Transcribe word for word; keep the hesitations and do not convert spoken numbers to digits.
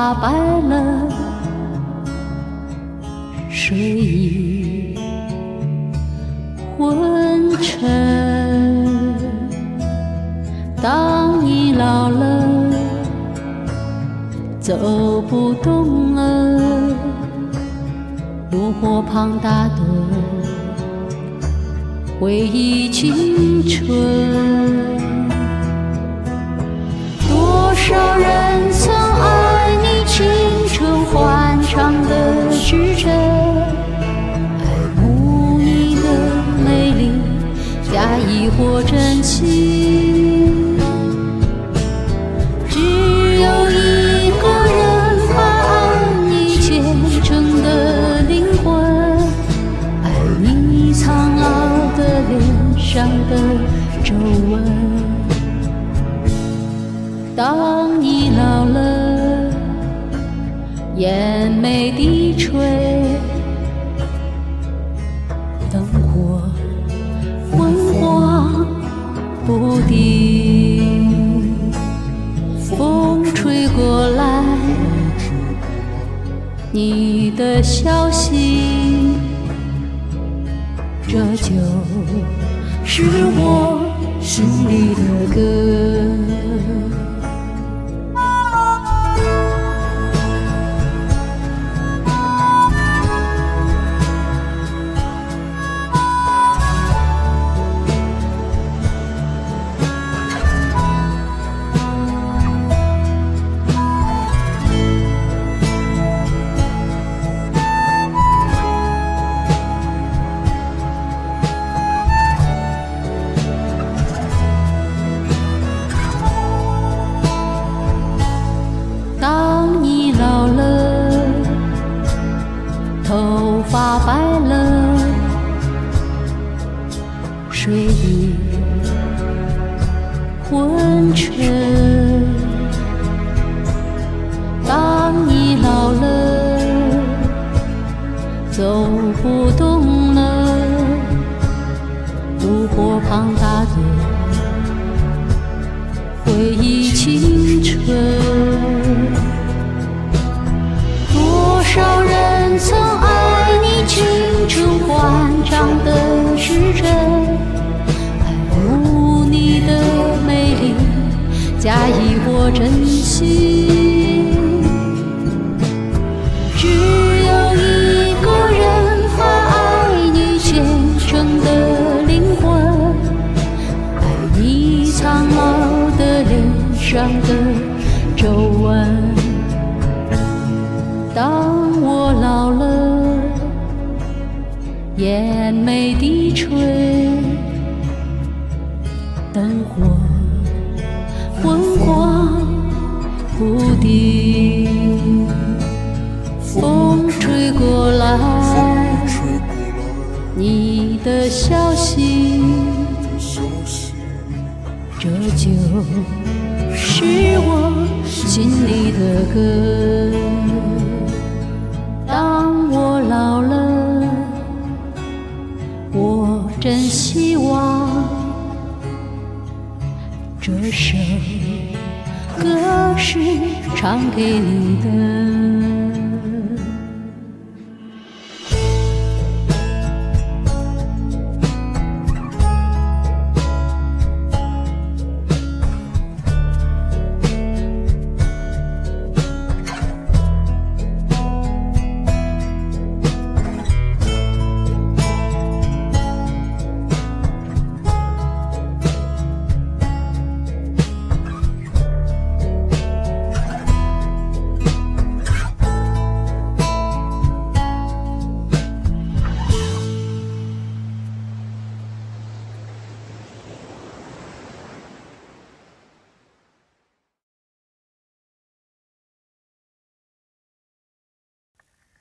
发白了，睡意昏沉。当你老了，走不动了，炉火旁打盹，回忆青春。多少人曾爱你青春欢畅的时辰，爱慕你的美丽，假意或真情。只有一个人还爱你虔诚的灵魂，爱你苍老的脸上的皱纹。当你老了，眼眉低垂，灯火昏黄不定，风吹过来，你的消息，这就是我心里的歌。头发白了，睡意昏沉。当你老了，走不动了，炉火旁打盹，回忆青春。多少人曾爱你青春欢畅的时辰，爱慕你的美丽，假意或真心。只有一个人还爱你虔诚的灵魂，爱你苍老的脸上的皱纹。当我老了，眼眉低垂，灯火昏黄不定，风吹过来，你的消息，这就是我心里的歌。当我老了，我真希望这首歌是唱给你的。